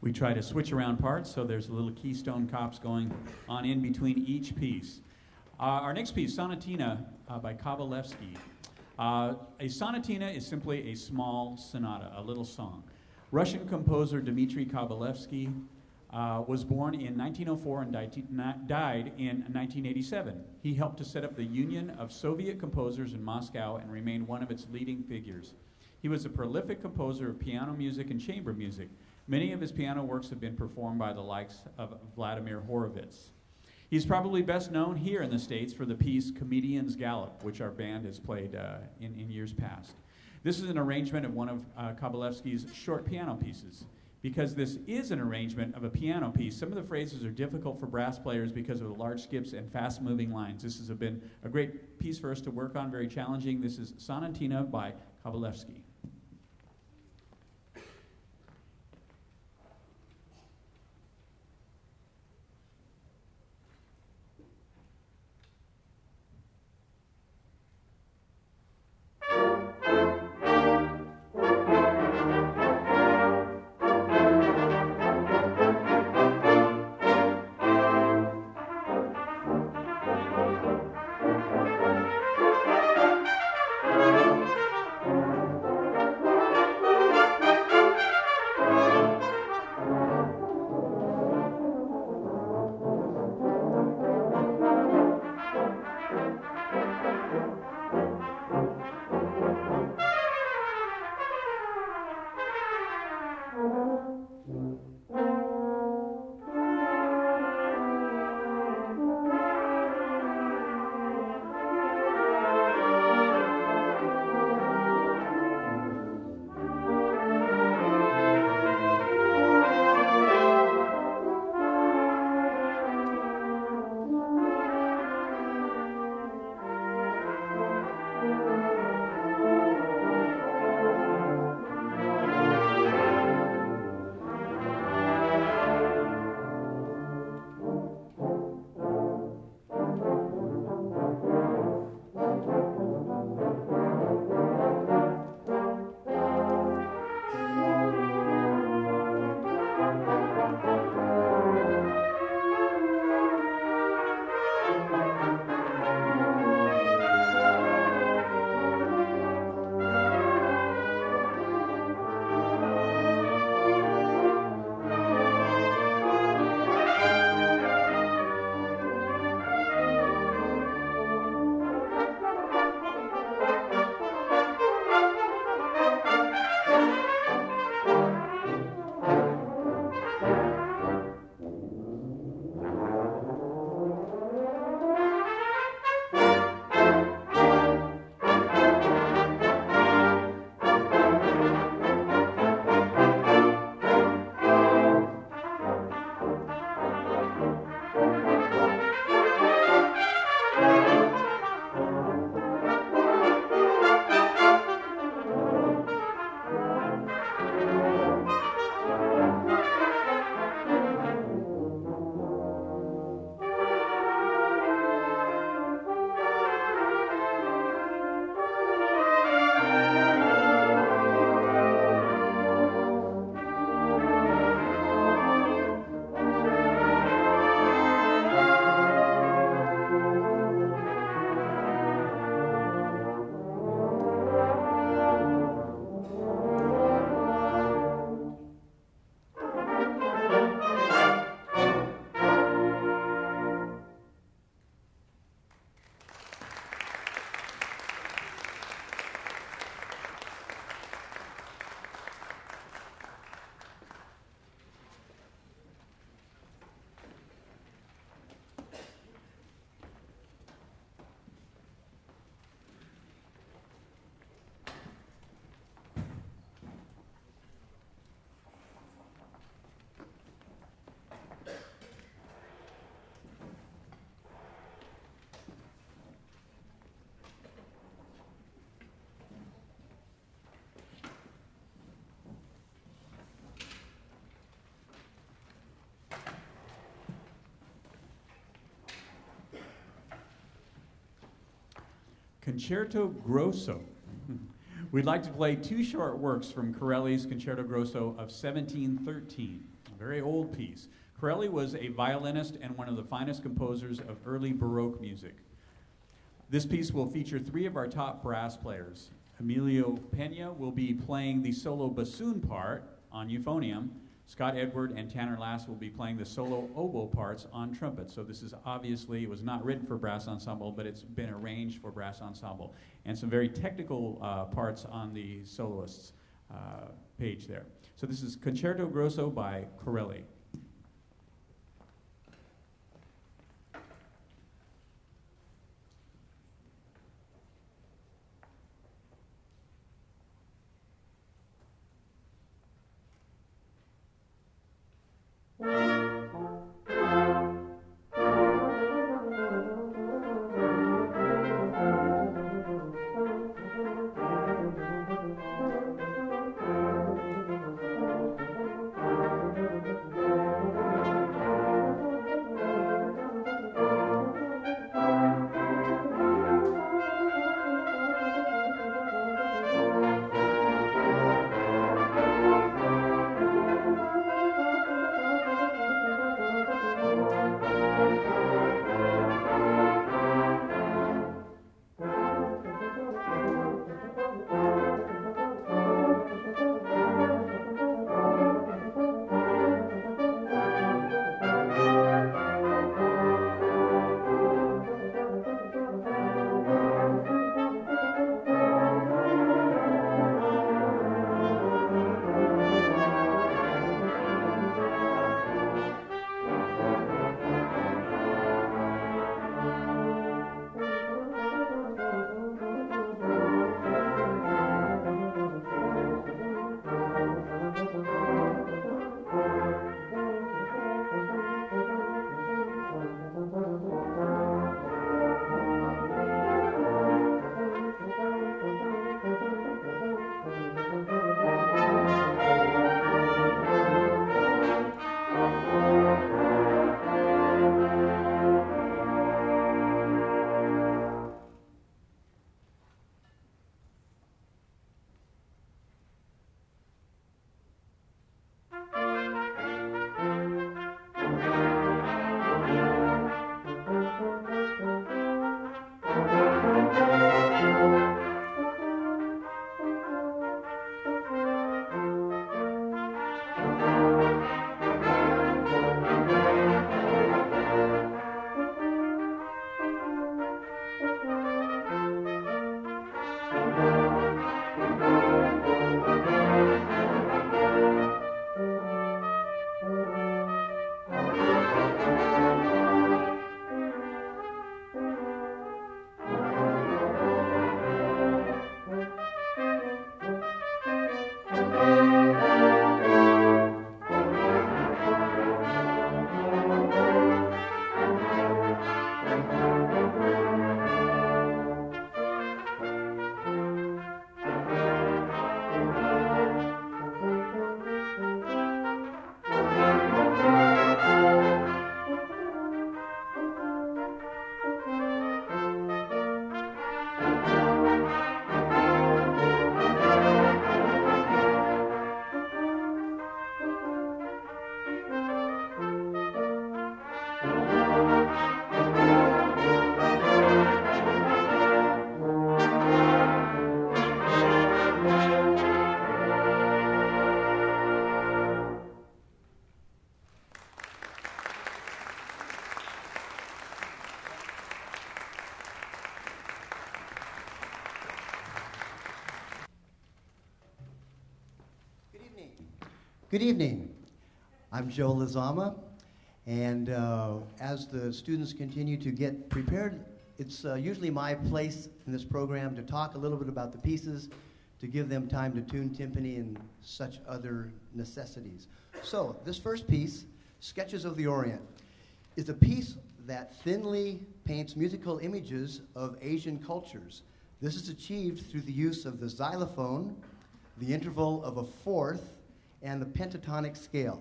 We try to switch around parts, so there's a little Keystone Cops going on in between each piece. Our next piece, Sonatina by Kabalevsky. A sonatina is simply a small sonata, a little song. Russian composer Dmitry Kabalevsky was born in 1904 and died in 1987. He helped to set up the Union of Soviet Composers in Moscow and remained one of its leading figures. He was a prolific composer of piano music and chamber music. Many of his piano works have been performed by the likes of Vladimir Horowitz. He's probably best known here in the States for the piece Comedian's Gallop, which our band has played in years past. This is an arrangement of one of Kabalevsky's short piano pieces. Because this is an arrangement of a piano piece, some of the phrases are difficult for brass players because of the large skips and fast-moving lines. This has been a great piece for us to work on, very challenging. This is Sonatina by Kabalevsky. Concerto Grosso. We'd like to play two short works from Corelli's Concerto Grosso of 1713. very old piece. Corelli was a violinist and one of the finest composers of early Baroque music. This piece will feature 3 of our top brass players. Emilio Pena will be playing the solo bassoon part on euphonium. Scott Edward and Tanner Lass will be playing the solo oboe parts on trumpet. So this is obviously, it was not written for brass ensemble, but it's been arranged for brass ensemble. And some very technical parts on the soloist's page there. So this is Concerto Grosso by Corelli. Good evening. I'm Joe Lizama, and as the students continue to get prepared, it's usually my place in this program to talk a little bit about the pieces, to give them time to tune timpani and such other necessities. So this first piece, Sketches of the Orient, is a piece that thinly paints musical images of Asian cultures. This is achieved through the use of the xylophone, the interval of a fourth, and the pentatonic scale.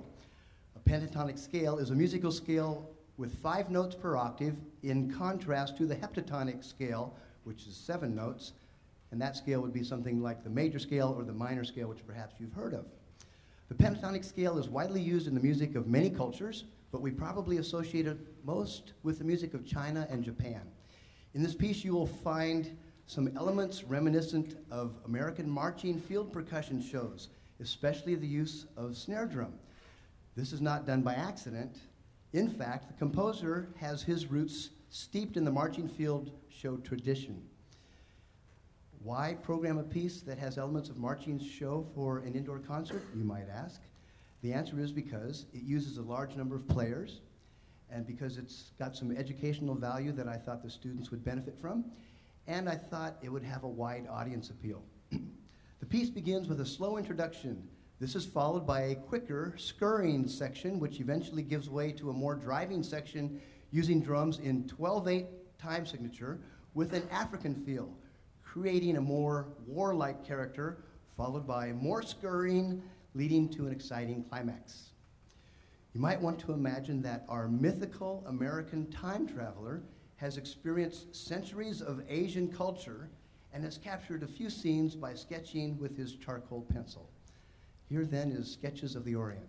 A pentatonic scale is a musical scale with 5 notes per octave, in contrast to the heptatonic scale, which is 7 notes, and that scale would be something like the major scale or the minor scale, which perhaps you've heard of. The pentatonic scale is widely used in the music of many cultures, but we probably associate it most with the music of China and Japan. In this piece, you will find some elements reminiscent of American marching field percussion shows, especially the use of snare drum. This is not done by accident. In fact, the composer has his roots steeped in the marching field show tradition. Why program a piece that has elements of marching show for an indoor concert, you might ask? The answer is because it uses a large number of players, and because it's got some educational value that I thought the students would benefit from, and I thought it would have a wide audience appeal. The piece begins with a slow introduction. This is followed by a quicker, scurrying section, which eventually gives way to a more driving section using drums in 12/8 time signature with an African feel, creating a more warlike character, followed by more scurrying, leading to an exciting climax. You might want to imagine that our mythical American time traveler has experienced centuries of Asian culture and has captured a few scenes by sketching with his charcoal pencil. Here then is Sketches of the Orient.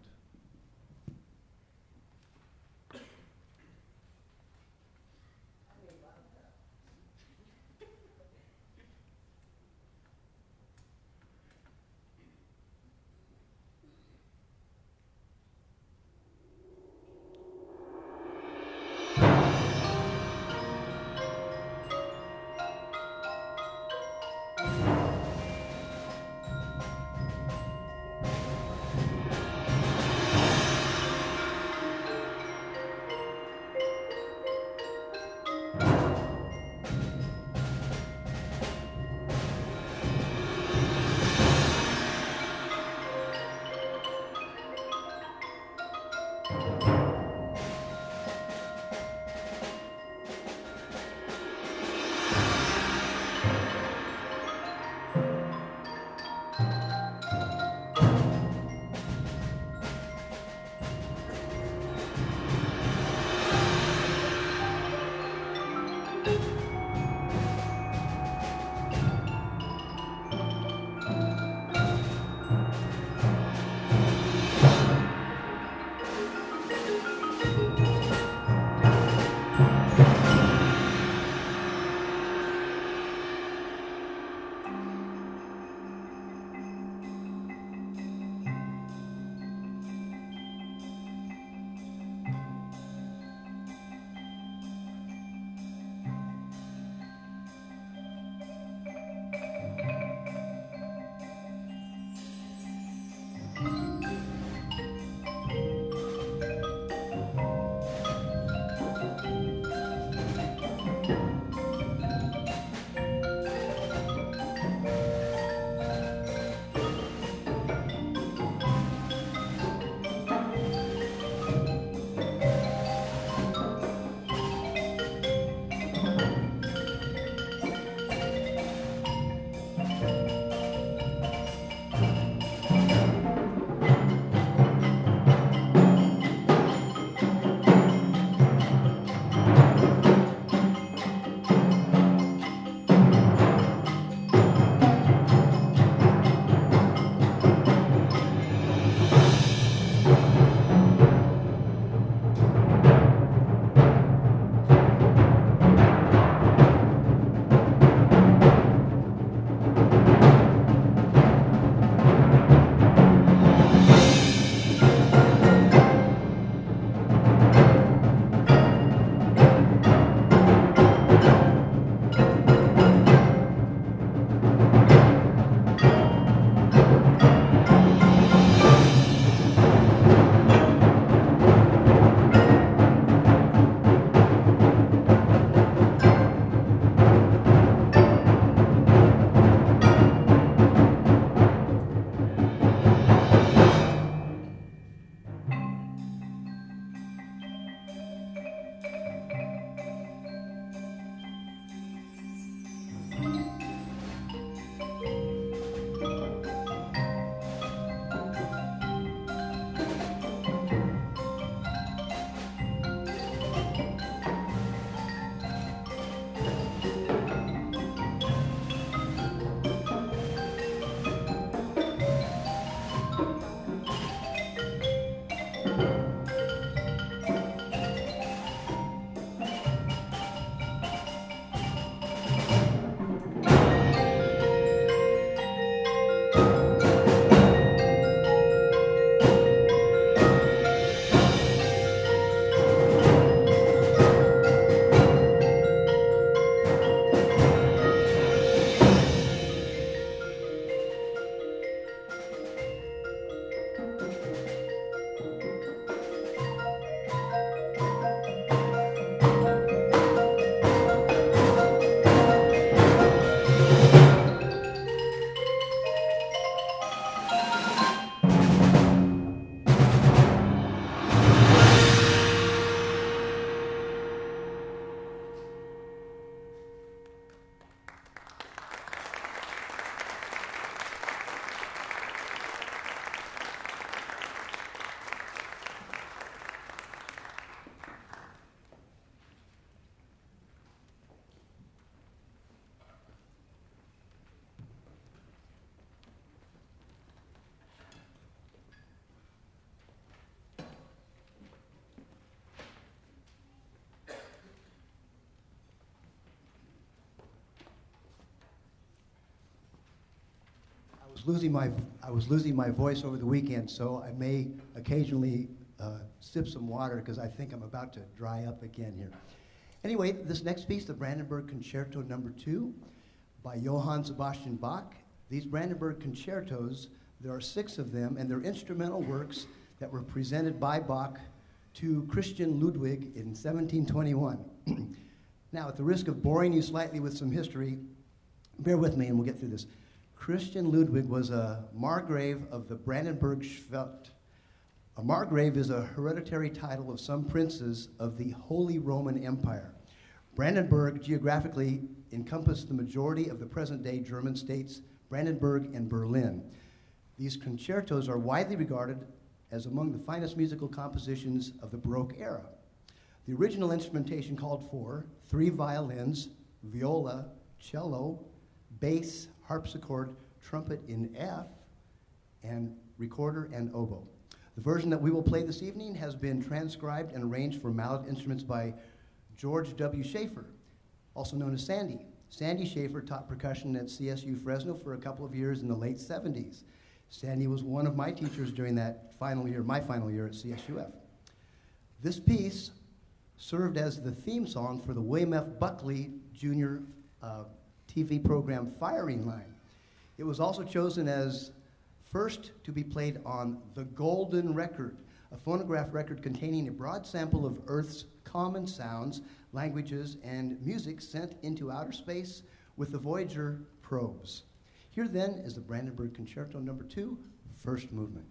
I was losing my voice over the weekend, so I may occasionally sip some water because I think I'm about to dry up again here. Anyway, this next piece, the Brandenburg Concerto Number 2 by Johann Sebastian Bach. These Brandenburg concertos, there are 6 of them, and they're instrumental works that were presented by Bach to Christian Ludwig in 1721. Now, at the risk of boring you slightly with some history, bear with me and we'll get through this. Christian Ludwig was a Margrave of the Brandenburg-Schwelt. A Margrave is a hereditary title of some princes of the Holy Roman Empire. Brandenburg geographically encompassed the majority of the present-day German states, Brandenburg and Berlin. These concertos are widely regarded as among the finest musical compositions of the Baroque era. The original instrumentation called for 3 violins, viola, cello, bass, harpsichord, trumpet in F, and recorder and oboe. The version that we will play this evening has been transcribed and arranged for mallet instruments by George W. Schaefer, also known as Sandy. Sandy Schaefer taught percussion at CSU Fresno for a couple of years in the late 70s. Sandy was one of my teachers during that final year, my final year at CSUF. This piece served as the theme song for the William F. Buckley Jr. TV program Firing Line. It was also chosen as first to be played on the Golden Record, a phonograph record containing a broad sample of Earth's common sounds, languages, and music sent into outer space with the Voyager probes. Here then is the Brandenburg Concerto Number 2, first movement.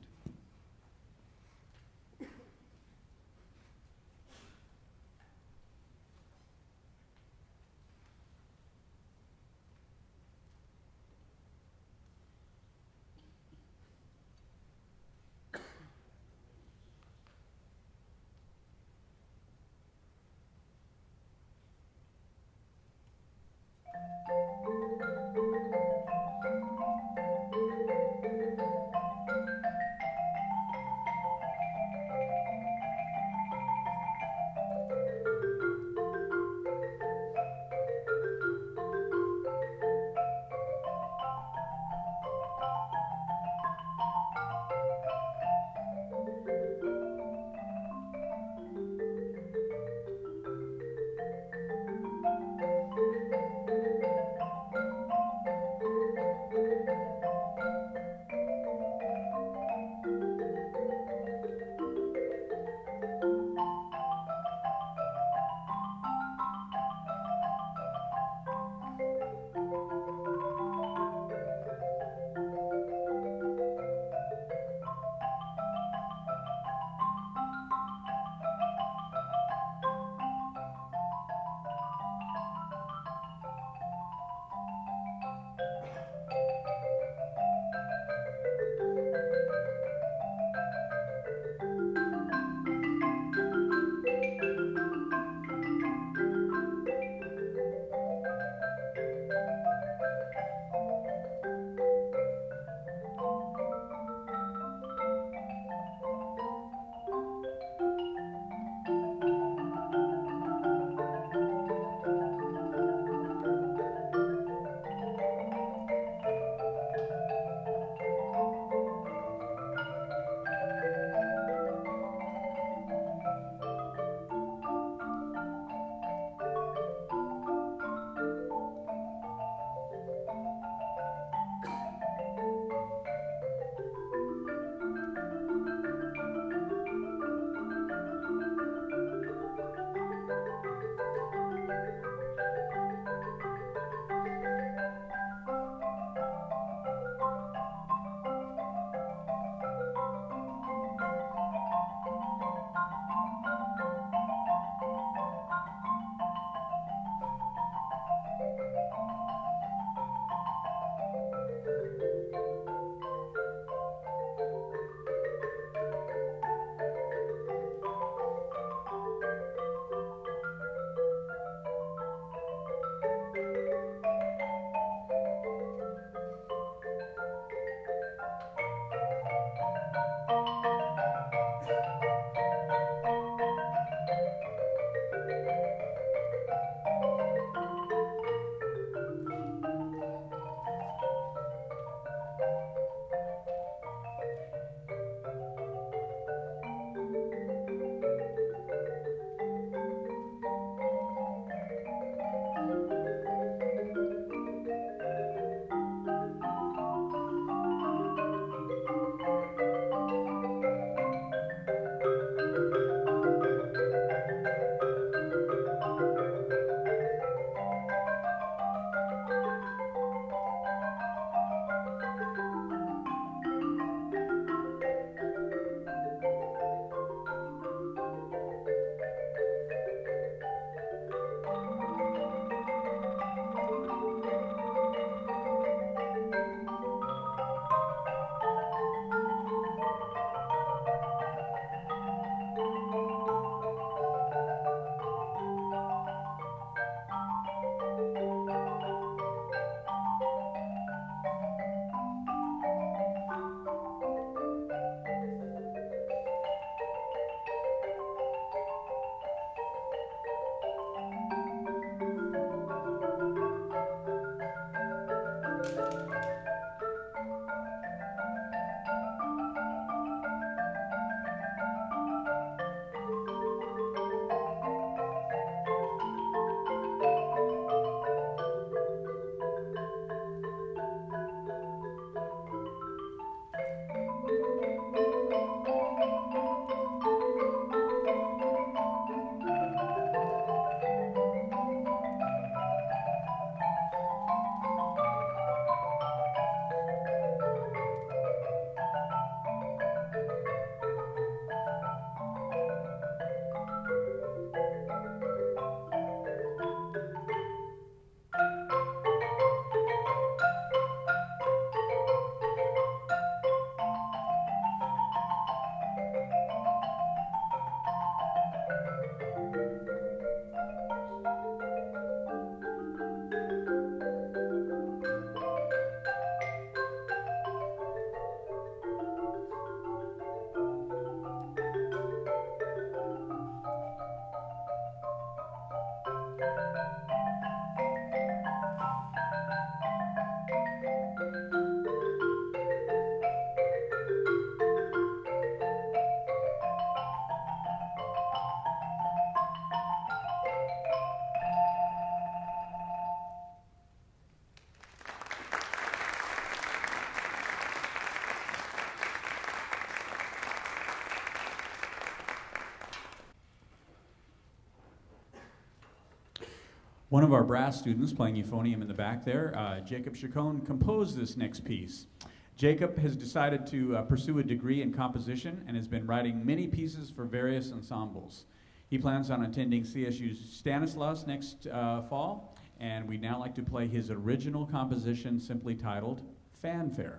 One of our brass students playing euphonium in the back there, Jacob Chacon, composed this next piece. Jacob has decided to pursue a degree in composition and has been writing many pieces for various ensembles. He plans on attending CSU's Stanislaus next fall, and we'd now like to play his original composition simply titled Fanfare.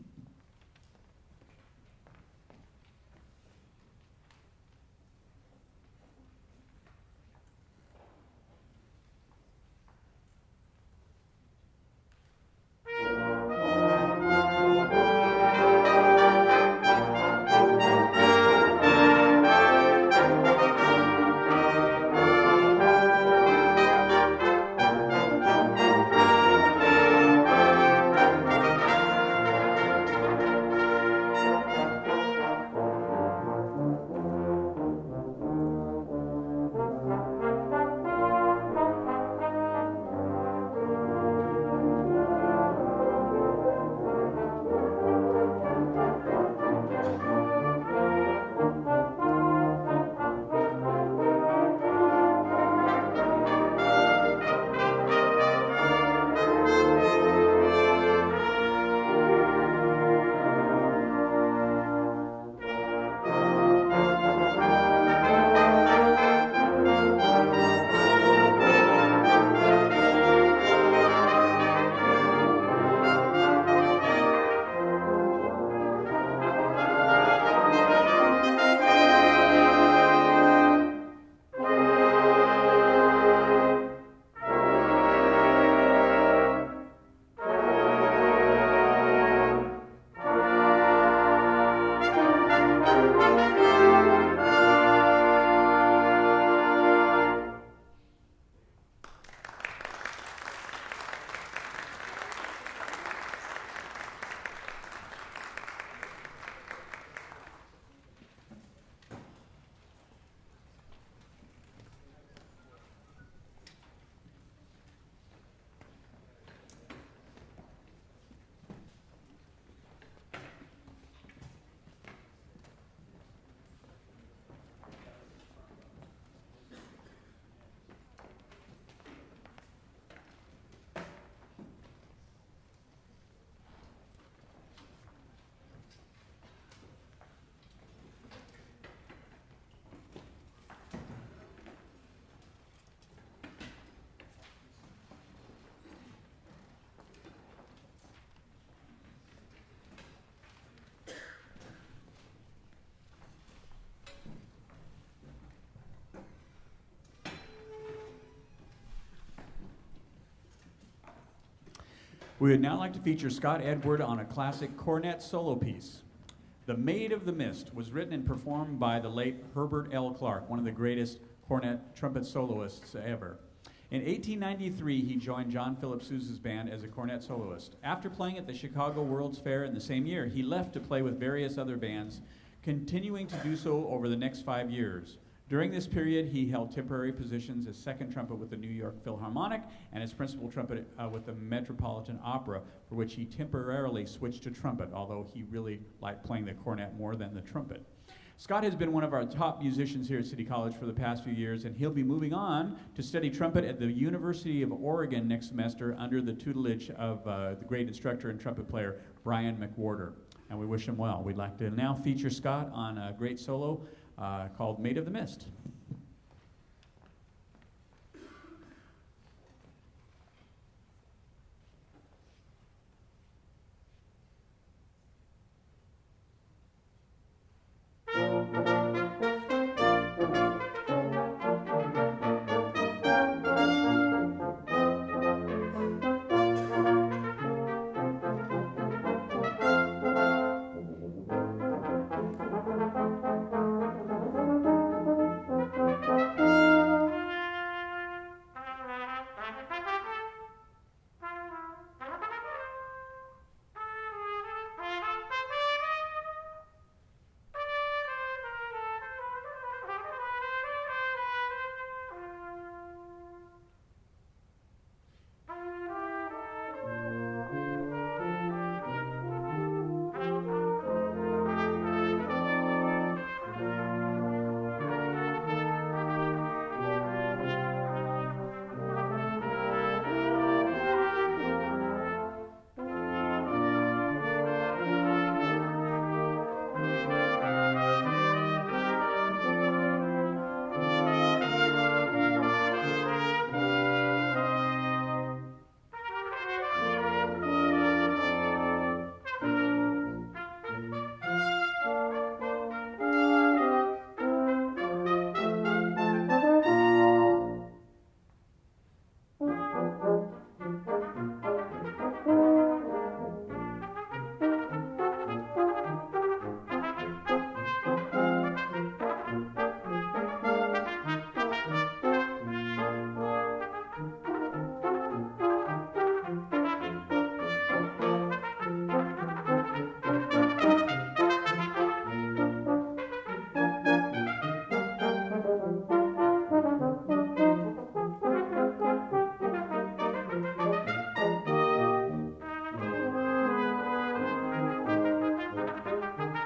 We would now like to feature Scott Edward on a classic cornet solo piece. The Maid of the Mist was written and performed by the late Herbert L. Clark, one of the greatest cornet trumpet soloists ever. In 1893, he joined John Philip Sousa's band as a cornet soloist. After playing at the Chicago World's Fair in the same year, he left to play with various other bands, continuing to do so over the next 5 years. During this period, he held temporary positions as second trumpet with the New York Philharmonic and as principal trumpet with the Metropolitan Opera, for which he temporarily switched to trumpet, although he really liked playing the cornet more than the trumpet. Scott has been one of our top musicians here at City College for the past few years, and he'll be moving on to study trumpet at the University of Oregon next semester under the tutelage of the great instructor and trumpet player, Brian McWhorter. And we wish him well. We'd like to now feature Scott on a great solo called Maid of the Mist.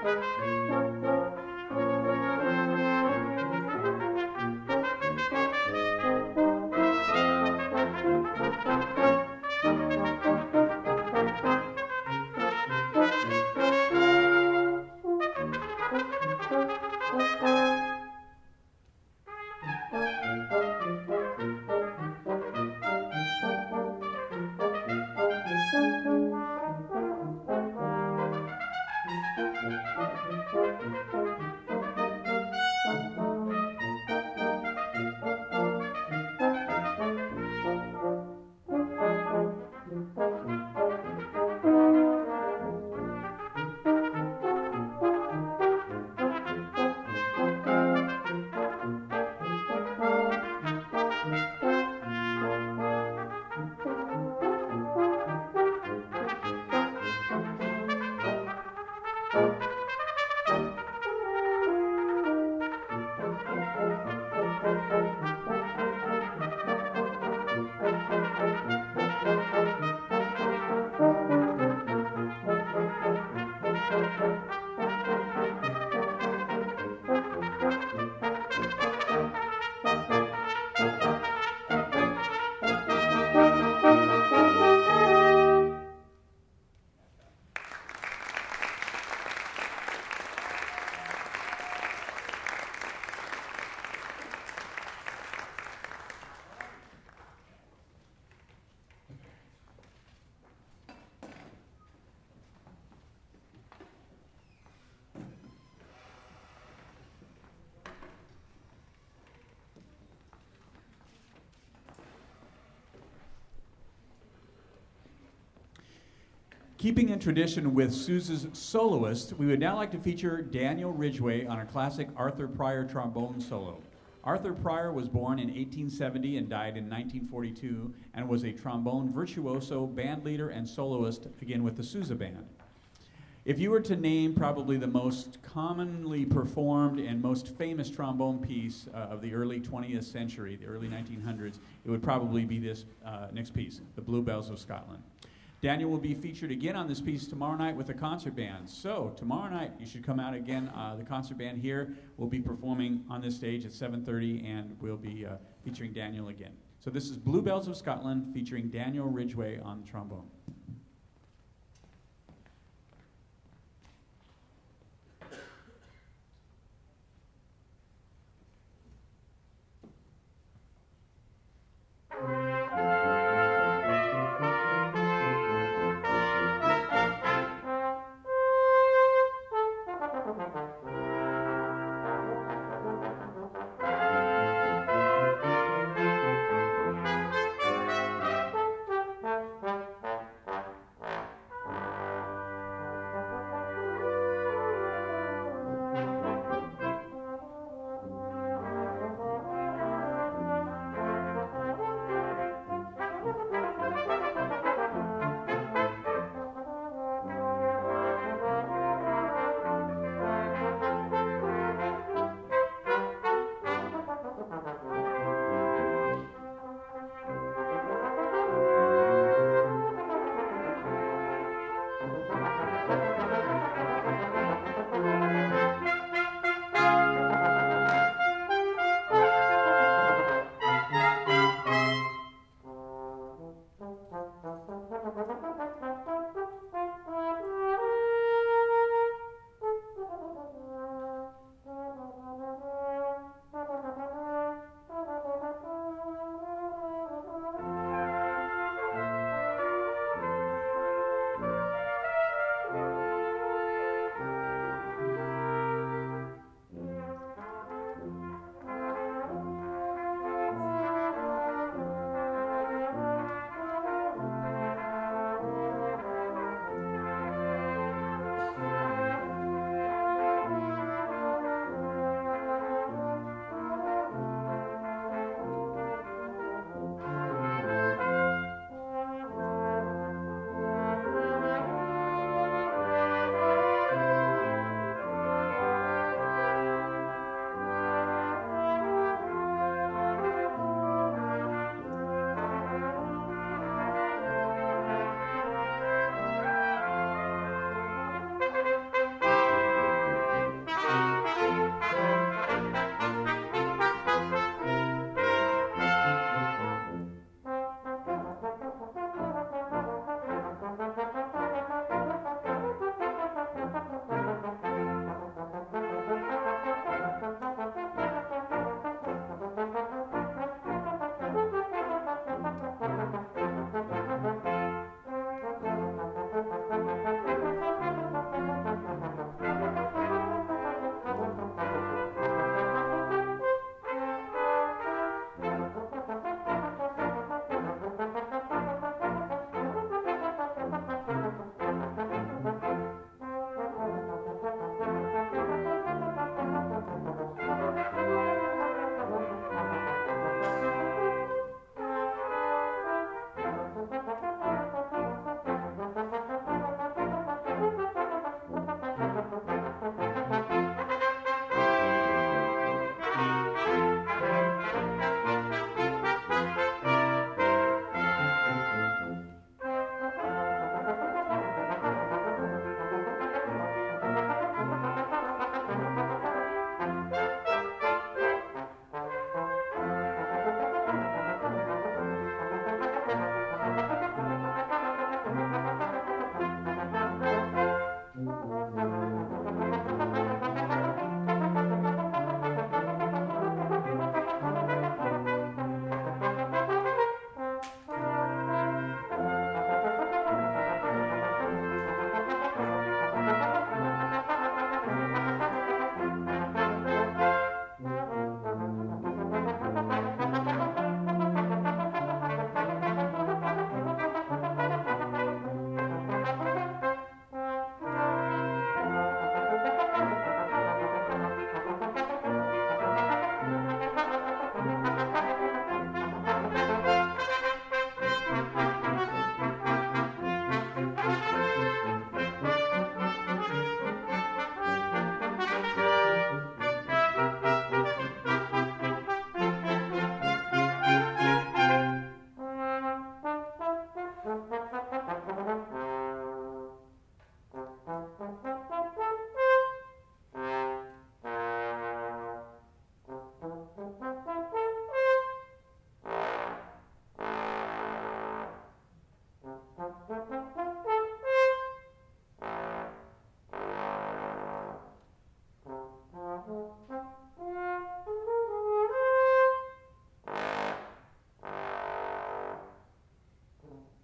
Keeping in tradition with Sousa's soloist, we would now like to feature Daniel Ridgway on a classic Arthur Pryor trombone solo. Arthur Pryor was born in 1870 and died in 1942 and was a trombone virtuoso, band leader, and soloist, again with the Sousa Band. If you were to name probably the most commonly performed and most famous trombone piece of the early 20th century, the early 1900s, it would probably be this next piece, the Bluebells of Scotland. Daniel will be featured again on this piece tomorrow night with the concert band. So tomorrow night, you should come out again. The concert band here will be performing on this stage at 7:30, and we'll be featuring Daniel again. So this is Bluebells of Scotland featuring Daniel Ridgway on trombone.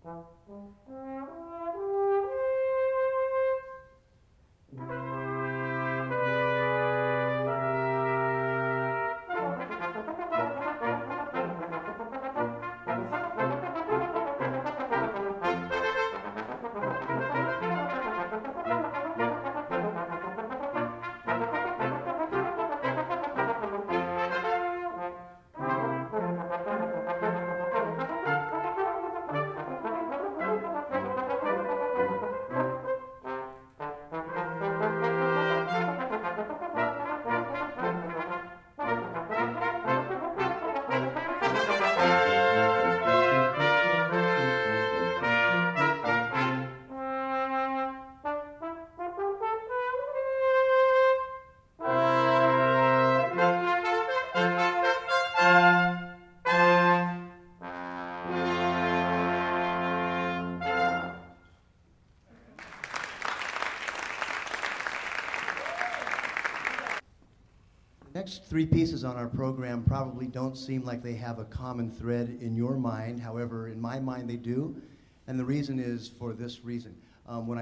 Next three pieces on our program probably don't seem like they have a common thread in your mind. However, in my mind they do, and the reason is for this reason. When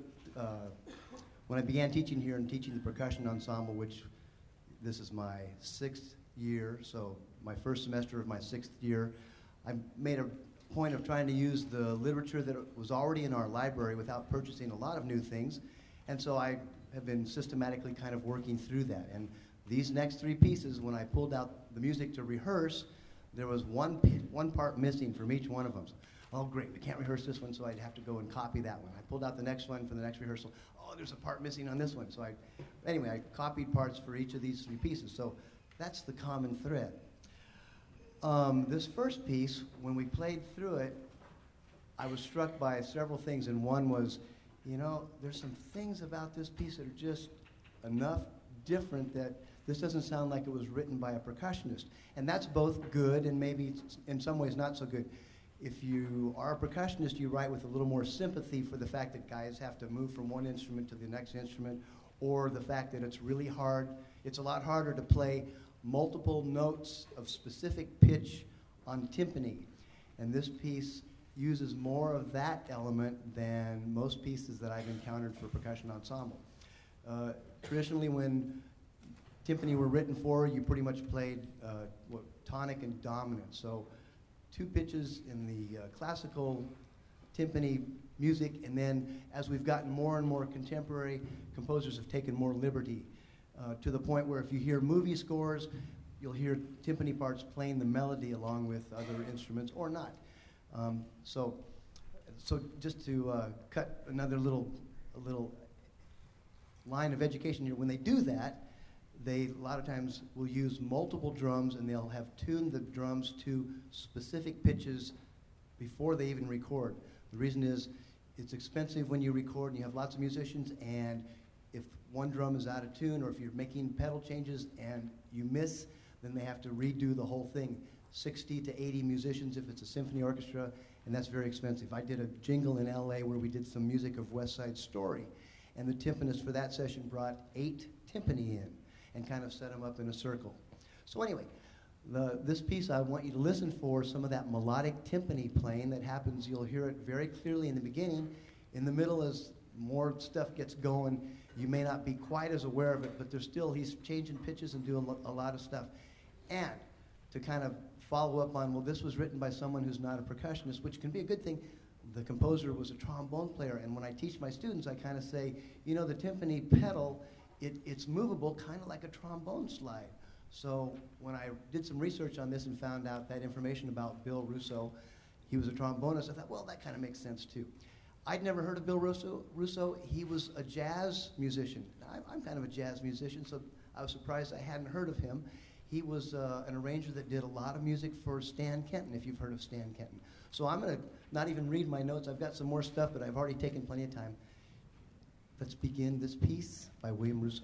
I began teaching here and teaching the percussion ensemble, which this is my 6th year, so my first semester of my 6th year, I made a point of trying to use the literature that was already in our library without purchasing a lot of new things, and so I have been systematically kind of working through that. And these next three pieces, when I pulled out the music to rehearse, there was one part missing from each one of them. So, oh, great, we can't rehearse this one, so I'd have to go and copy that one. I pulled out the next one for the next rehearsal. Oh, there's a part missing on this one. So I copied parts for each of these three pieces. So that's the common thread. This first piece, when we played through it, I was struck by several things, and one was, there's some things about this piece that are just enough different that this doesn't sound like it was written by a percussionist. And that's both good and maybe in some ways not so good. If you are a percussionist, you write with a little more sympathy for the fact that guys have to move from one instrument to the next instrument, or the fact that it's really hard. It's a lot harder to play multiple notes of specific pitch on timpani. And this piece uses more of that element than most pieces that I've encountered for percussion ensemble. Traditionally, when timpani were written for, you pretty much played tonic and dominant. So 2 pitches in the classical timpani music, and then as we've gotten more and more contemporary, composers have taken more liberty to the point where if you hear movie scores, you'll hear timpani parts playing the melody along with other instruments or not. So just to cut another little line of education here, when they do that, they a lot of times will use multiple drums, and they'll have tuned the drums to specific pitches before they even record. The reason is it's expensive when you record and you have lots of musicians, and if one drum is out of tune or if you're making pedal changes and you miss, then they have to redo the whole thing. 60 to 80 musicians if it's a symphony orchestra, and that's very expensive. I did a jingle in LA where we did some music of West Side Story, and the timpanist for that session brought 8 timpani in and kind of set them up in a circle. So anyway, this piece I want you to listen for some of that melodic timpani playing that happens. You'll hear it very clearly in the beginning. In the middle, as more stuff gets going, you may not be quite as aware of it, but he's changing pitches and doing a lot of stuff. And to kind of follow up on, well, this was written by someone who's not a percussionist, which can be a good thing. The composer was a trombone player, and when I teach my students, I kind of say, the timpani pedal, it's movable kind of like a trombone slide. So when I did some research on this and found out that information about Bill Russo, he was a trombonist, I thought, well, that kind of makes sense too. I'd never heard of Bill Russo. He was a jazz musician. I'm kind of a jazz musician, so I was surprised I hadn't heard of him. He was an arranger that did a lot of music for Stan Kenton, if you've heard of Stan Kenton. So I'm going to not even read my notes. I've got some more stuff, but I've already taken plenty of time. Let's begin this piece by William Russo.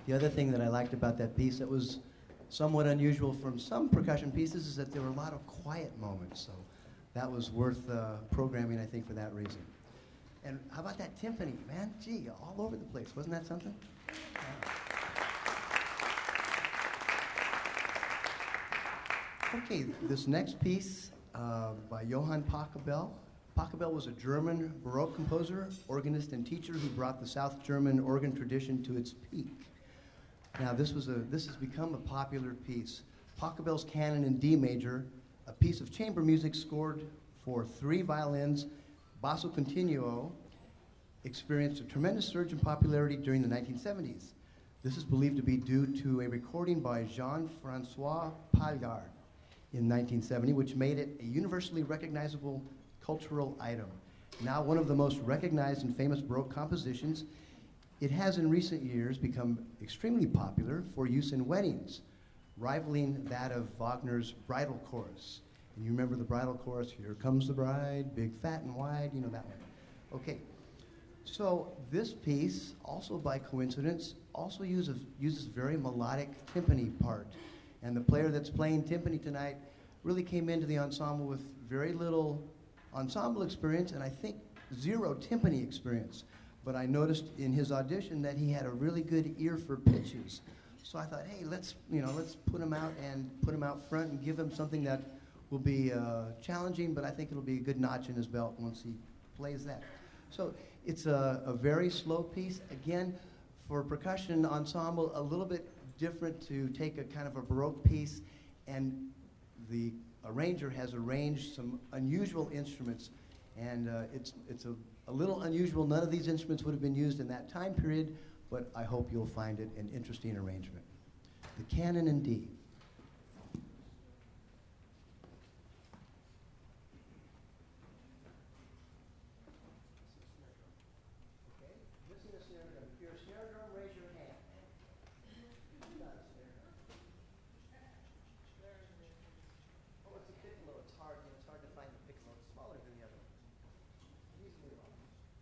The other thing that I liked about that piece that was somewhat unusual from some percussion pieces is that there were a lot of quiet moments. So that was worth programming, I think, for that reason. And how about that timpani, man? Gee, all over the place. Wasn't that something? Yeah. Okay, this next piece by Johann Pachelbel. Pachelbel was a German Baroque composer, organist, and teacher who brought the South German organ tradition to its peak. Now, this has become a popular piece. Pachelbel's Canon in D major, a piece of chamber music scored for 3 violins, basso continuo, experienced a tremendous surge in popularity during the 1970s. This is believed to be due to a recording by Jean-Francois Paillard in 1970, which made it a universally recognizable cultural item. Now one of the most recognized and famous Baroque compositions, it has in recent years become extremely popular for use in weddings, rivaling that of Wagner's Bridal Chorus. And you remember the Bridal Chorus, here comes the bride, big, fat, and wide, you know that one. Okay, so this piece, also by coincidence, also uses very melodic timpani part. And the player that's playing timpani tonight really came into the ensemble with very little ensemble experience, and I think 0 timpani experience. But I noticed in his audition that he had a really good ear for pitches. So I thought, hey, let's put him out front and give him something that will be challenging, but I think it'll be a good notch in his belt once he plays that. So it's a very slow piece. Again, for percussion ensemble, a little bit different to take a kind of a Baroque piece, and the arranger has arranged some unusual instruments, and it's a little unusual. None of these instruments would have been used in that time period, but I hope you'll find it an interesting arrangement. The Canon in D. Okay, missing a snare drum. If you're a snare drum, raise your hand. Oh, it's a piccolo. It's hard. It's hard to find the piccolo. It's smaller than the other one. Easily wrong.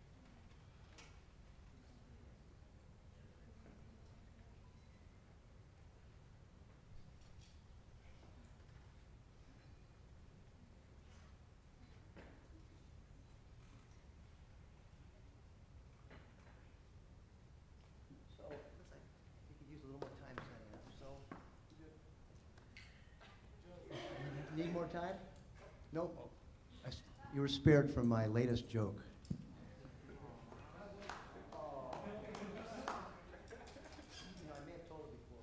So, looks like we could use a little more time setting up. So, need more time? Nope. You were spared from my latest joke. I may have told it before.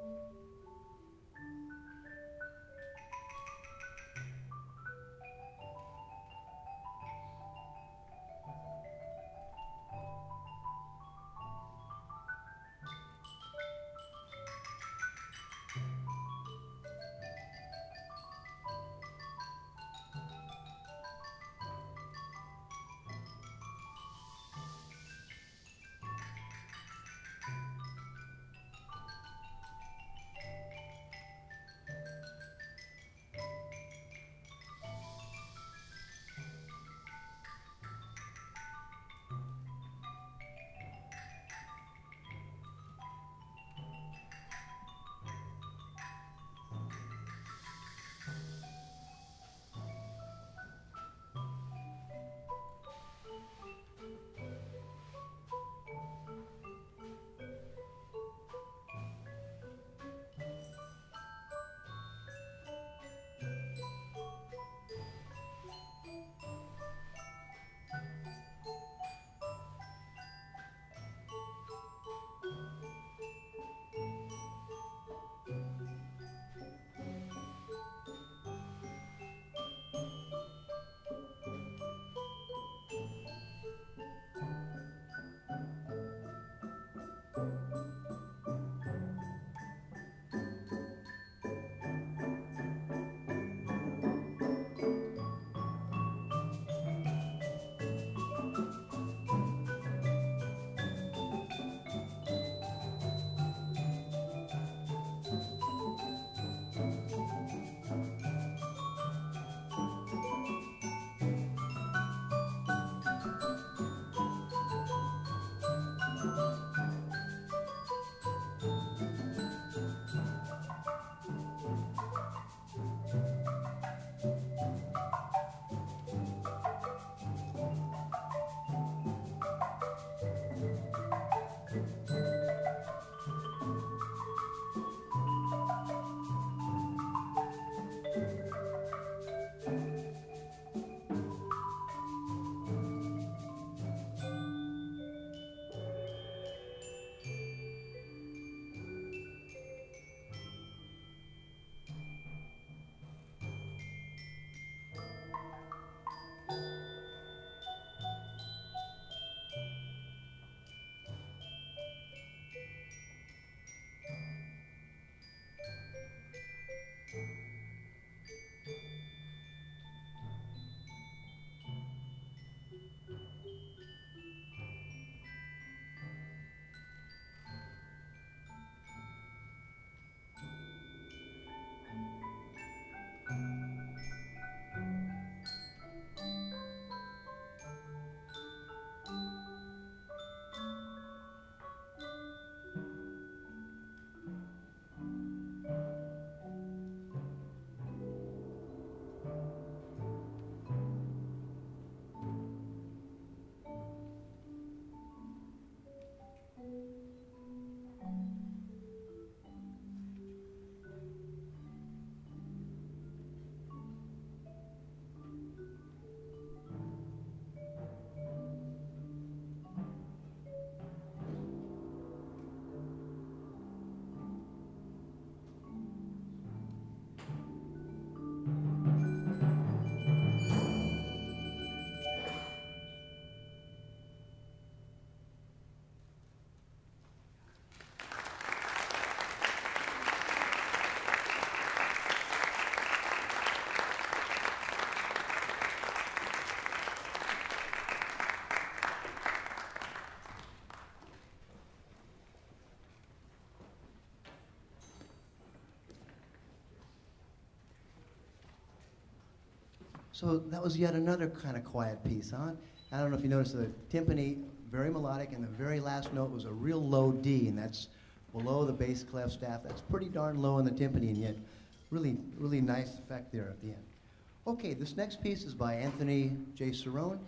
So that was yet another kind of quiet piece, huh? I don't know if you noticed the timpani, very melodic, and the very last note was a real low D, and that's below the bass clef staff. That's pretty darn low in the timpani, and yet really, really nice effect there at the end. Okay, this next piece is by Anthony J. Cerrone.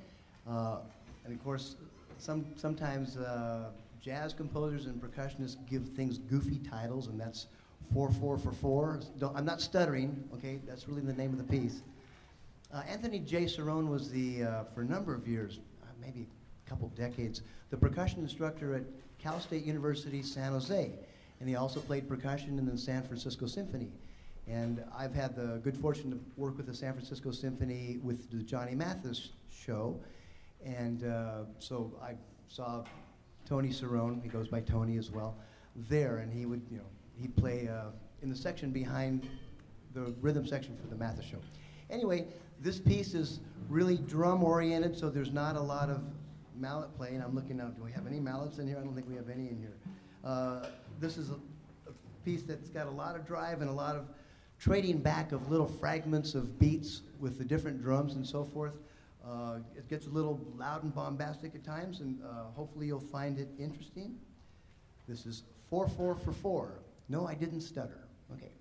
And of course, sometimes jazz composers and percussionists give things goofy titles, and that's 4/4 for 4. I'm not stuttering, okay? That's really the name of the piece. Anthony J. Cerrone was for a number of years, maybe a couple decades, the percussion instructor at Cal State University, San Jose. and he also played percussion in the San Francisco Symphony. And I've had the good fortune to work with the San Francisco Symphony with the Johnny Mathis show. And so I saw Tony Cerrone, he goes by Tony as well, there, and he would, he'd play in the section behind the rhythm section for the Mathis show. Anyway, this piece is really drum-oriented, so there's not a lot of mallet playing. I'm looking out, do we have any mallets in here? I don't think we have any in here. This is a piece that's got a lot of drive and a lot of trading back of little fragments of beats with the different drums and so forth. It gets a little loud and bombastic at times, and hopefully you'll find it interesting. This is 4/4 for 4. No, I didn't stutter. Okay.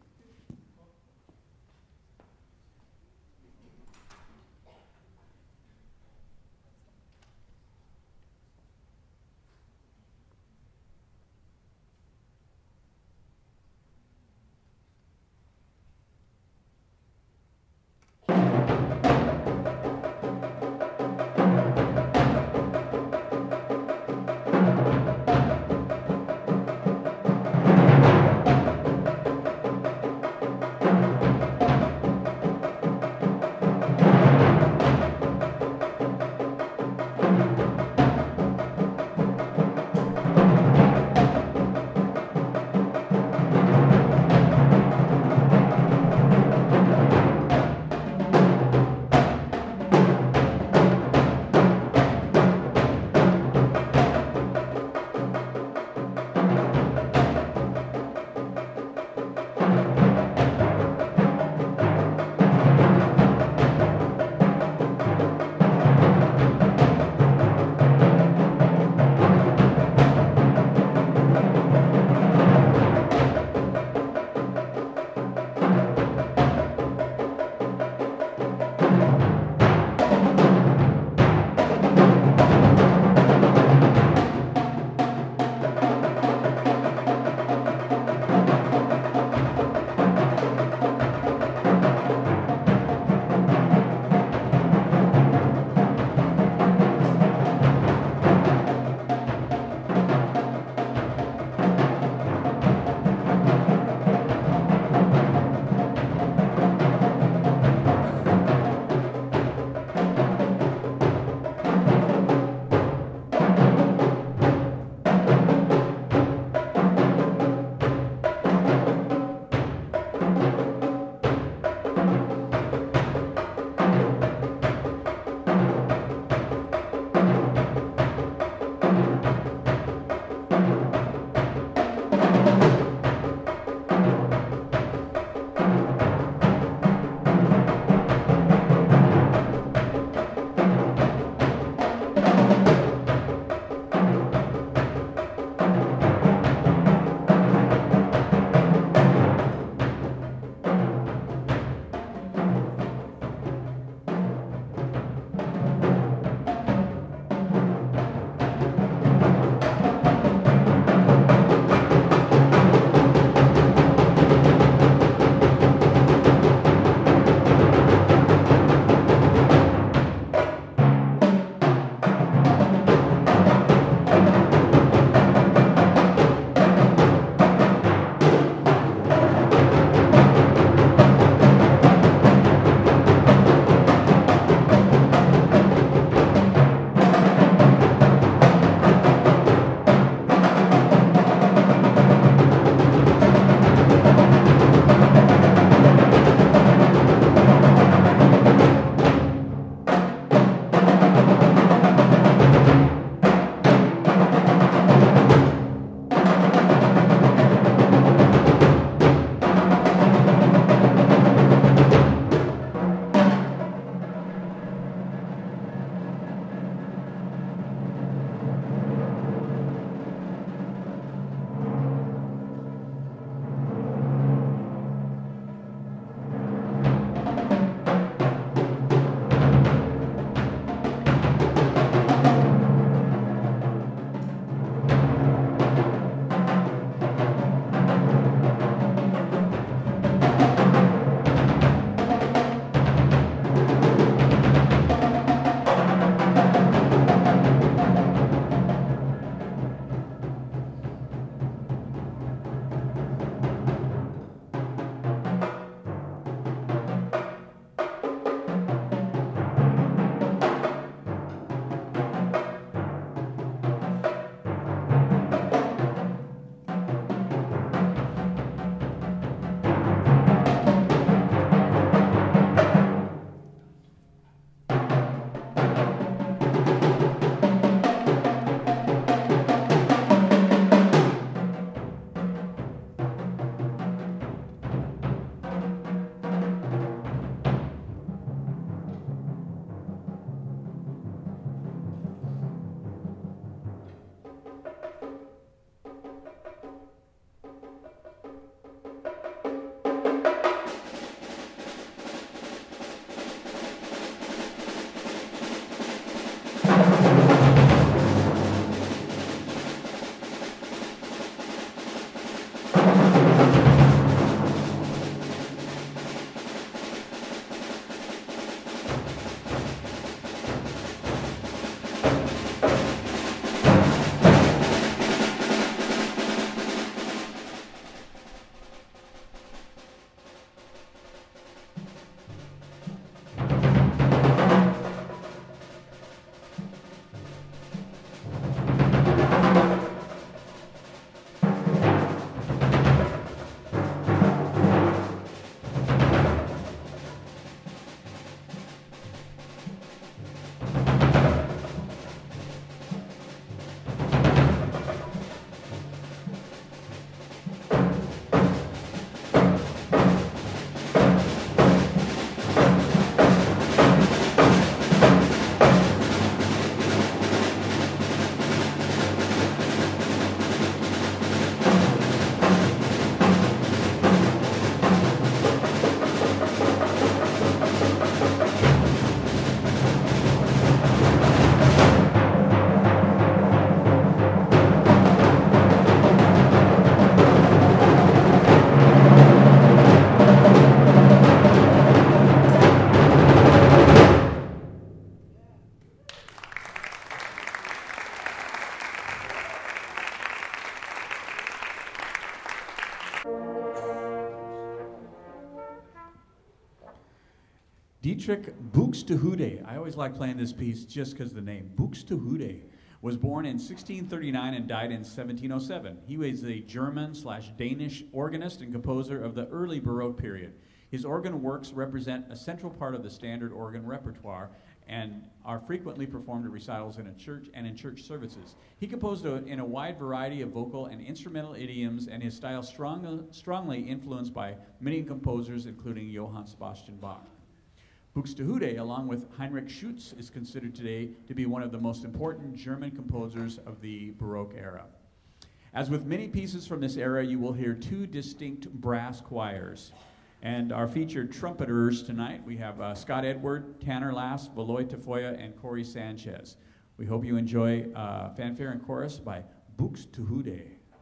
Dietrich Buxtehude, I always like playing this piece just because of the name, Buxtehude, was born in 1639 and died in 1707. He was a German/Danish organist and composer of the early Baroque period. His organ works represent a central part of the standard organ repertoire and are frequently performed at recitals in a church and in church services. He composed in a wide variety of vocal and instrumental idioms, and his style strongly influenced by many composers, including Johann Sebastian Bach. Buxtehude, along with Heinrich Schütz, is considered today to be one of the most important German composers of the Baroque era. As with many pieces from this era, you will hear two distinct brass choirs. And our featured trumpeters tonight, we have Scott Edward, Tanner Lass, Valois Tafoya, and Corey Sanchez. We hope you enjoy Fanfare and Chorus by Buxtehude.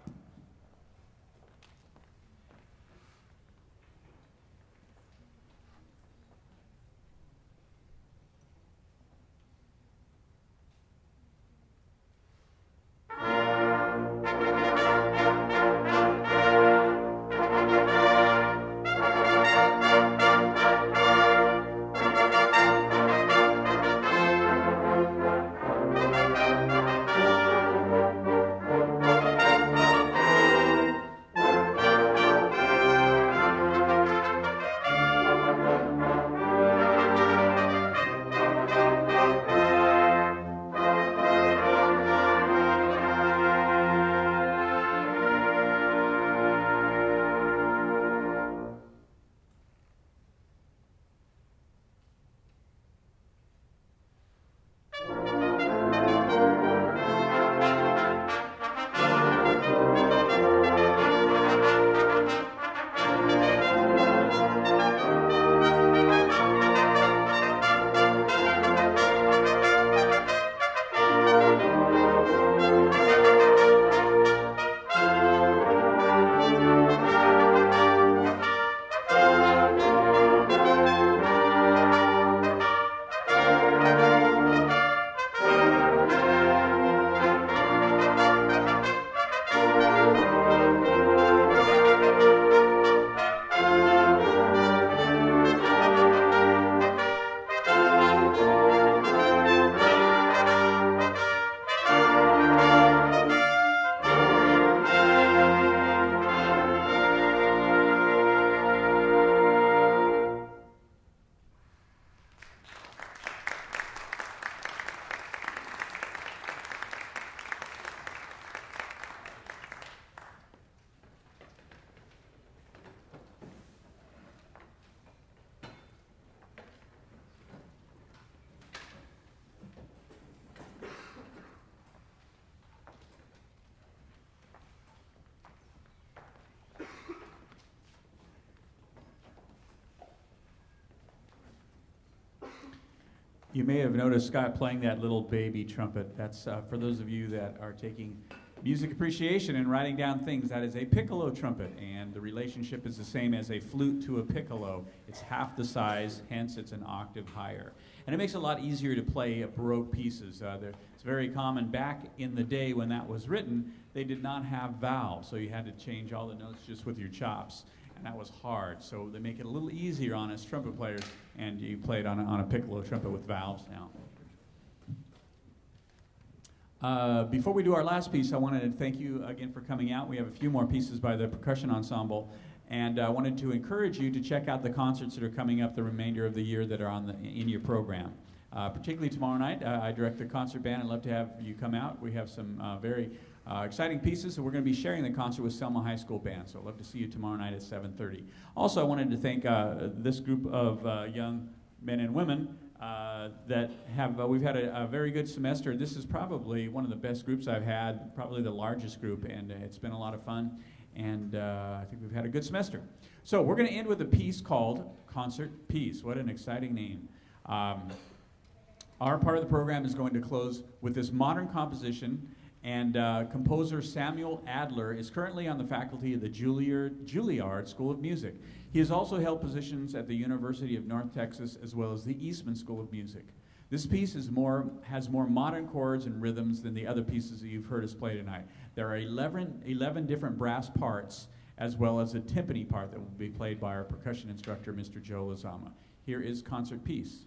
You may have noticed Scott playing that little baby trumpet. That's for those of you that are taking music appreciation and writing down things. That is a piccolo trumpet, and the relationship is the same as a flute to a piccolo. It's half the size, hence it's an octave higher. And it makes it a lot easier to play Baroque pieces. It's very common back in the day when that was written, they did not have valves, so you had to change all the notes just with your chops. And that was hard, so they make it a little easier on us trumpet players, and you play it on a piccolo trumpet with valves now. Before we do our last piece, I wanted to thank you again for coming out. We have a few more pieces by the percussion ensemble, and I wanted to encourage you to check out the concerts that are coming up the remainder of the year that are in your program. Particularly tomorrow night, I direct the concert band. I'd love to have you come out. We have some very exciting pieces, so we're going to be sharing the concert with Selma High School Band, so I'd love to see you tomorrow night at 7:30. Also, I wanted to thank this group of young men and women that have, we've had a very good semester. This is probably one of the best groups I've had, probably the largest group, and it's been a lot of fun, and I think we've had a good semester. So we're going to end with a piece called Concert Piece. What an exciting name. Our part of the program is going to close with this modern composition, and composer Samuel Adler is currently on the faculty of the Juilliard School of Music. He has also held positions at the University of North Texas as well as the Eastman School of Music. This piece has more modern chords and rhythms than the other pieces that you've heard us play tonight. There are 11 different brass parts as well as a timpani part that will be played by our percussion instructor, Mr. Joe Lazama. Here is Concert Piece.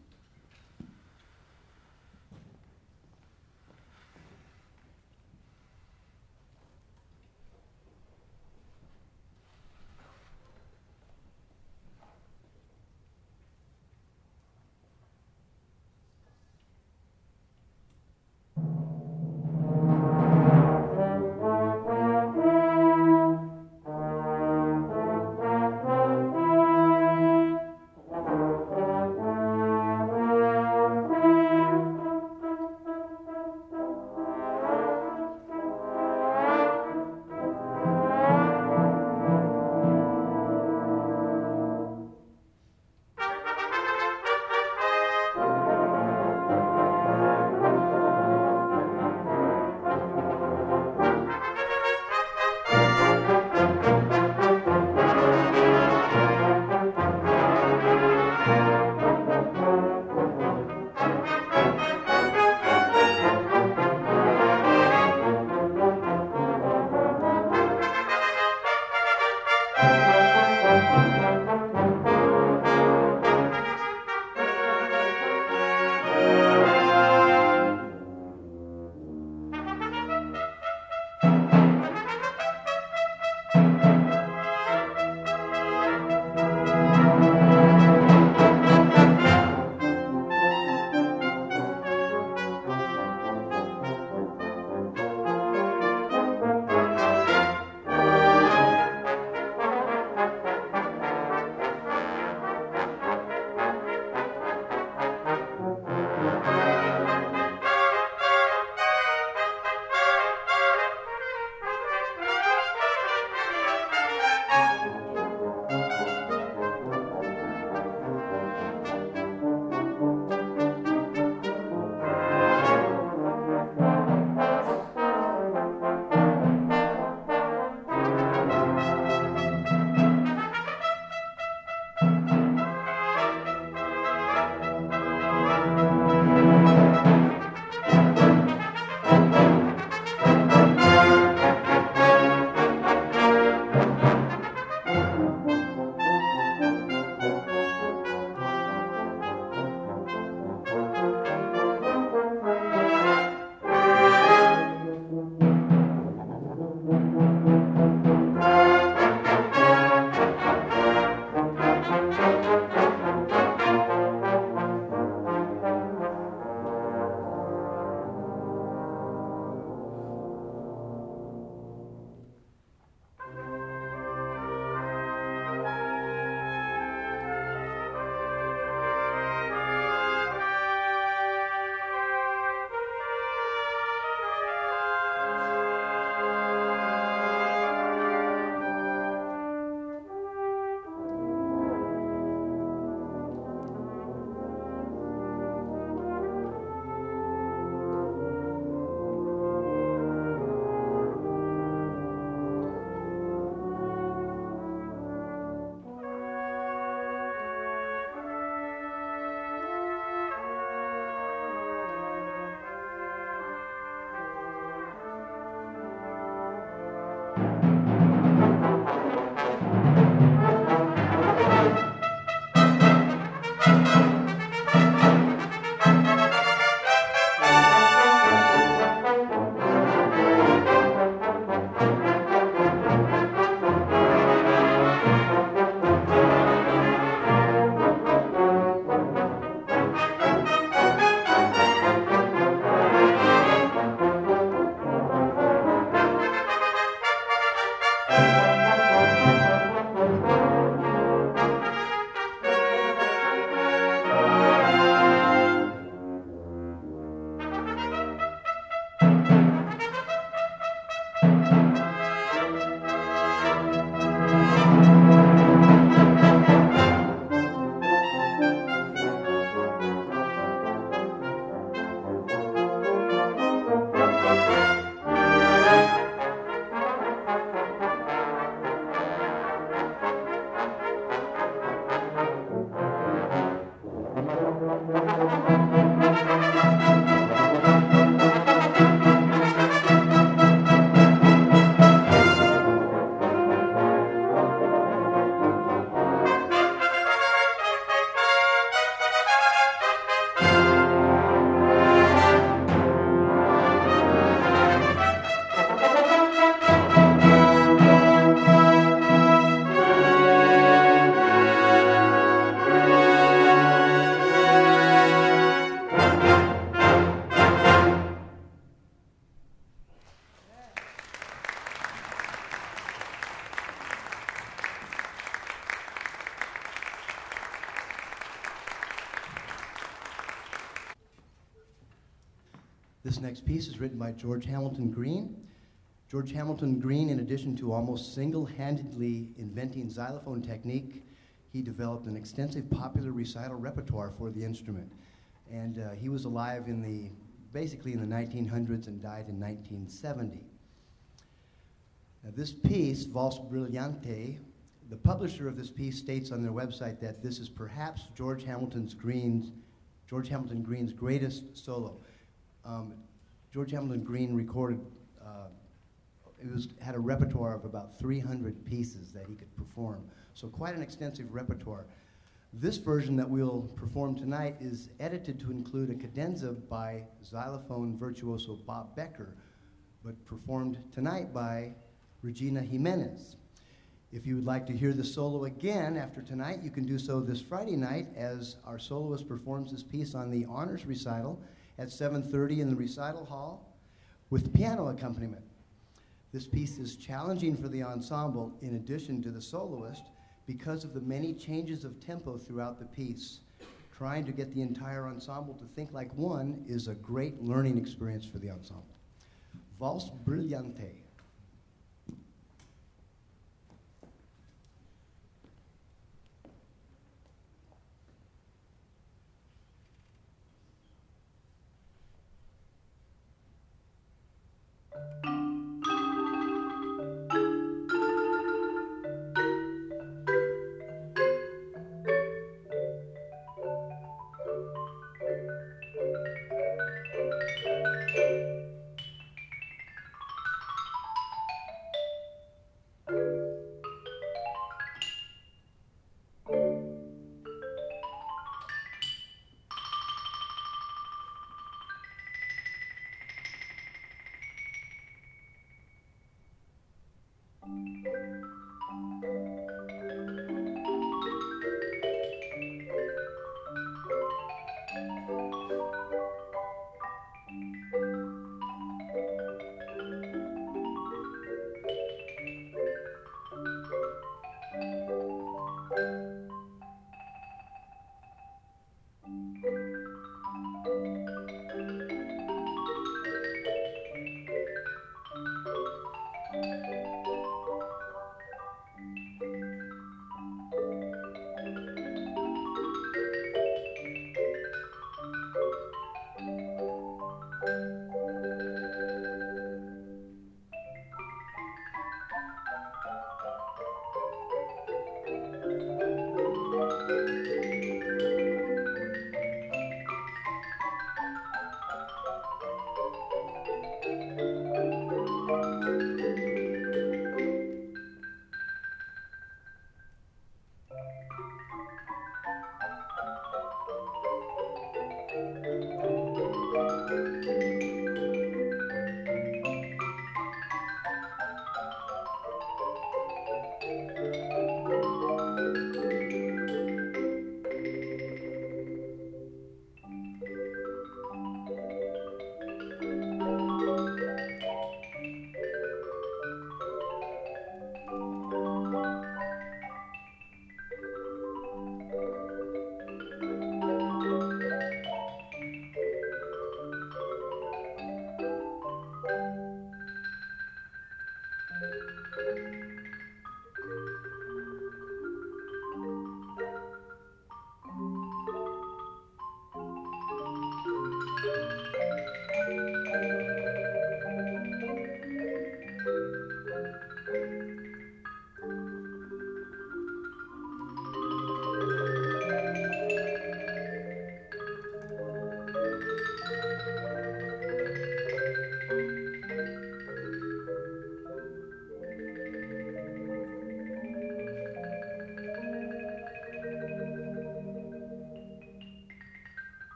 This next piece is written by George Hamilton Green. George Hamilton Green, in addition to almost single-handedly inventing xylophone technique, he developed an extensive popular recital repertoire for the instrument. And he was alive basically in the 1900s and died in 1970. Now this piece, Valse Brillante, the publisher of this piece states on their website that this is perhaps George Hamilton Green's greatest solo. George Hamilton Green recorded, had a repertoire of about 300 pieces that he could perform. So quite an extensive repertoire. This version that we'll perform tonight is edited to include a cadenza by xylophone virtuoso Bob Becker, but performed tonight by Regina Jimenez. If you would like to hear the solo again after tonight, you can do so this Friday night as our soloist performs this piece on the honors recital at 7:30 in the recital hall with piano accompaniment. This piece is challenging for the ensemble in addition to the soloist because of the many changes of tempo throughout the piece. Trying to get the entire ensemble to think like one is a great learning experience for the ensemble. Valse Brillante.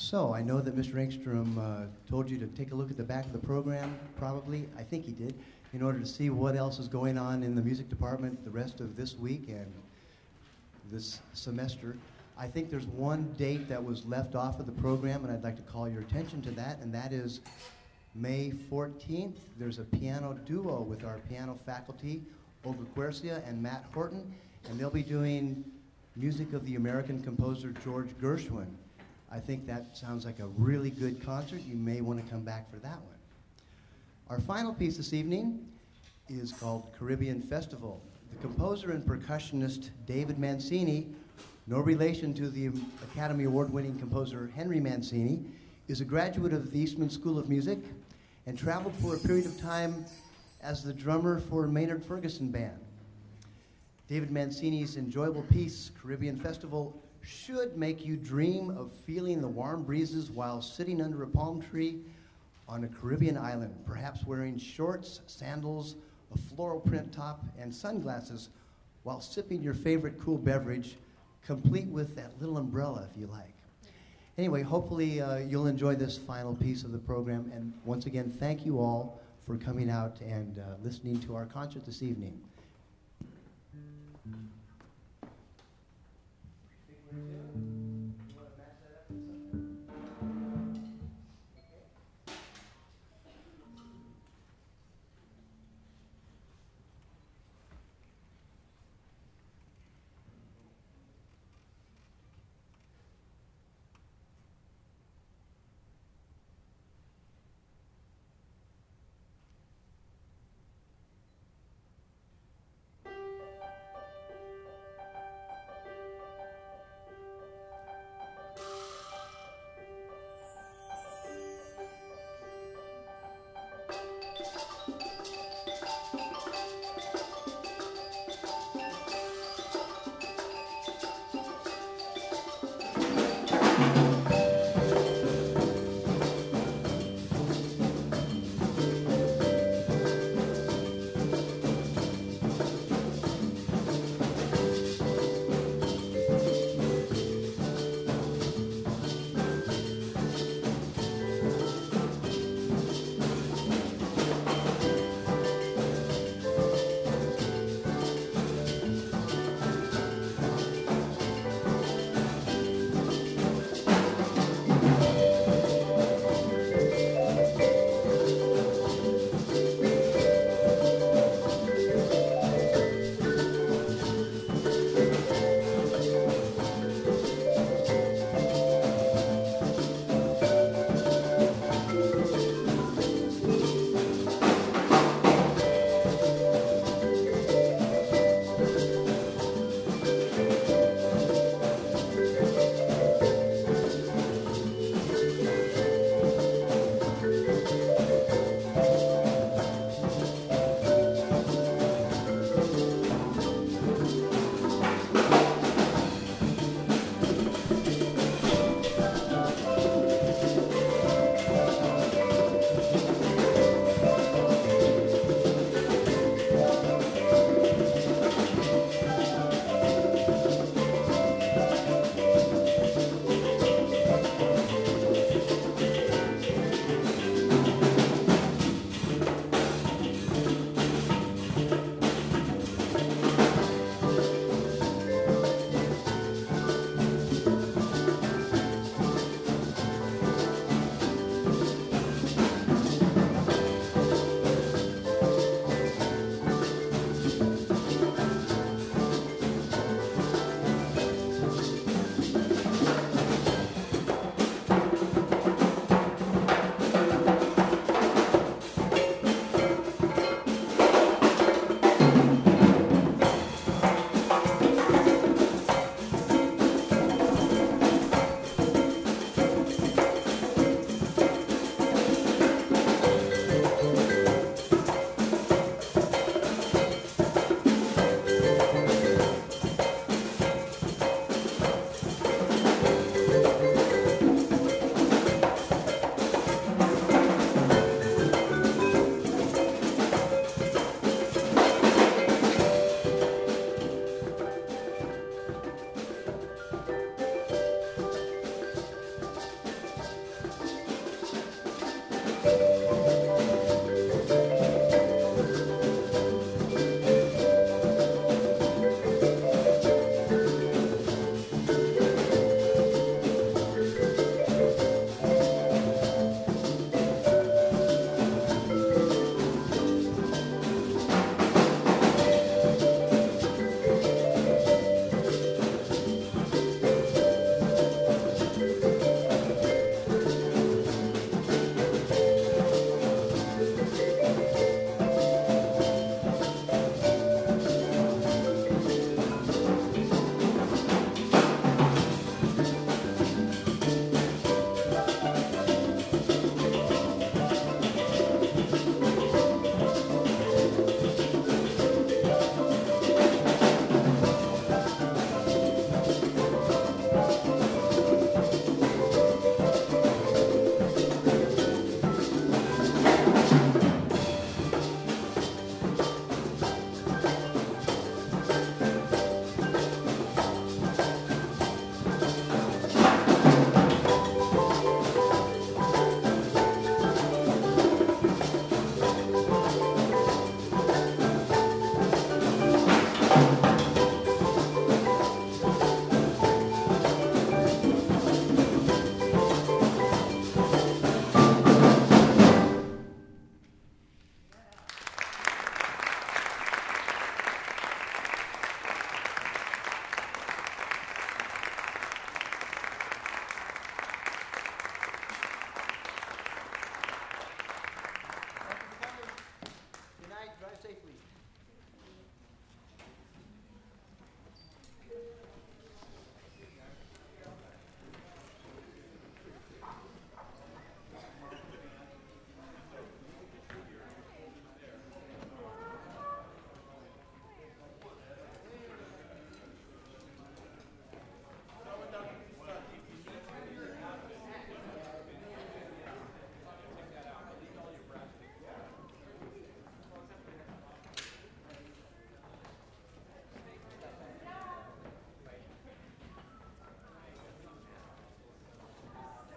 So I know that Mr. Engstrom told you to take a look at the back of the program, probably. I think he did, in order to see what else is going on in the music department the rest of this week and this semester. I think there's one date that was left off of the program, and I'd like to call your attention to that, and that is May 14th. There's a piano duo with our piano faculty, Olga Quercia and Matt Horton, and they'll be doing music of the American composer George Gershwin. I think that sounds like a really good concert. You may want to come back for that one. Our final piece this evening is called Caribbean Festival. The composer and percussionist David Mancini, no relation to the Academy Award-winning composer Henry Mancini, is a graduate of the Eastman School of Music and traveled for a period of time as the drummer for Maynard Ferguson Band. David Mancini's enjoyable piece, Caribbean Festival, should make you dream of feeling the warm breezes while sitting under a palm tree on a Caribbean island, perhaps wearing shorts, sandals, a floral print top, and sunglasses while sipping your favorite cool beverage, complete with that little umbrella if you like. Anyway, hopefully you'll enjoy this final piece of the program, and once again, thank you all for coming out and listening to our concert this evening.